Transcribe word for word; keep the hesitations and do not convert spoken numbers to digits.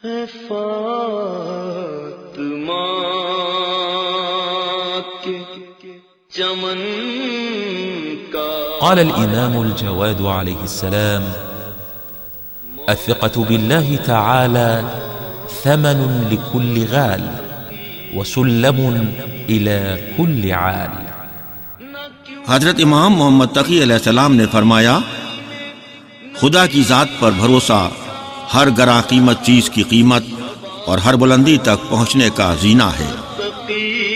फातिमा के चमन का। قال الإمام الجواد عليه السلام: الثقة بالله تعالى ثمن لكل غال وسلم إلى كل عال। हजरत इमाम मोहम्मद तकी अलैहिस्सलाम ने फरमाया, खुदा की जात पर भरोसा हर गरा कीमत चीज की कीमत और हर बुलंदी तक पहुंचने का जीना है।